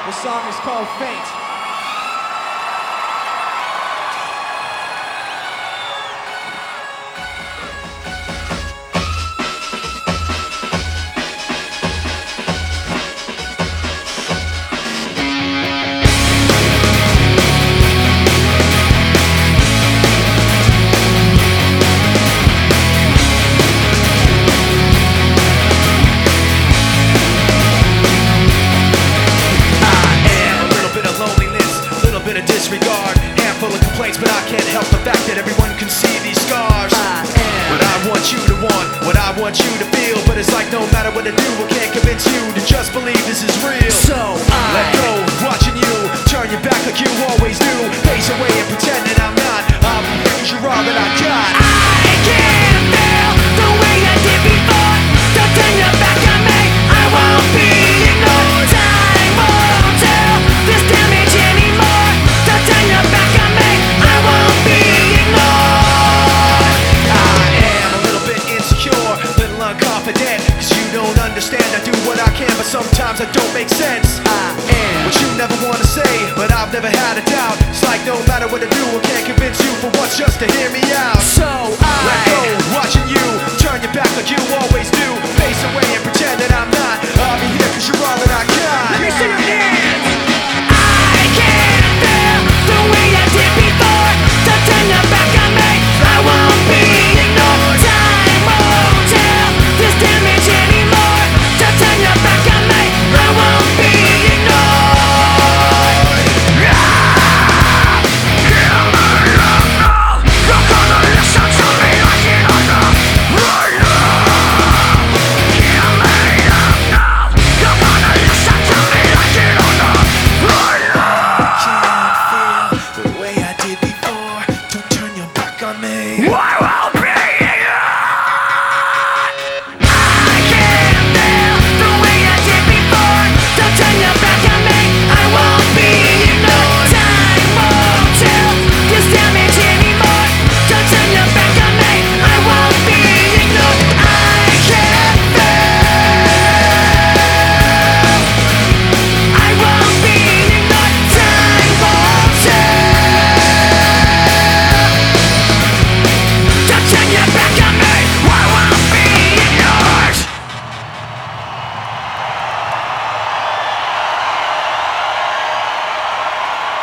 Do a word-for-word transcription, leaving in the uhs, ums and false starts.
The song is called Faint. Disregard, handful of complaints, but I can't help the fact that everyone can see these scars. I am what I want you to want, what I want you to feel. But it's like no matter what I do, I can't convince you to just believe this is real. So I let go, watching you turn your back like you always do. Face away and pretend that I'm not. I'll be here 'cause you're all that I got. I can't feel the way I did before. Don't turn your back on me, I won't be ignored. Time won't tell this damage anymore. Don't turn your back on me, I won't be ignored. I am a little bit insecure, a little unconfident, 'cause you don't understand. I do what I can, but sometimes I don't make sense. I am what you never wanna say, but I've never had a doubt. It's like no matter what I do, I can't convince you for once just to hear me out. So I let go, watching you turn your back like you always do. Face away and pretend that I'm not. I'll be here 'cause you're all that I got. Let me see you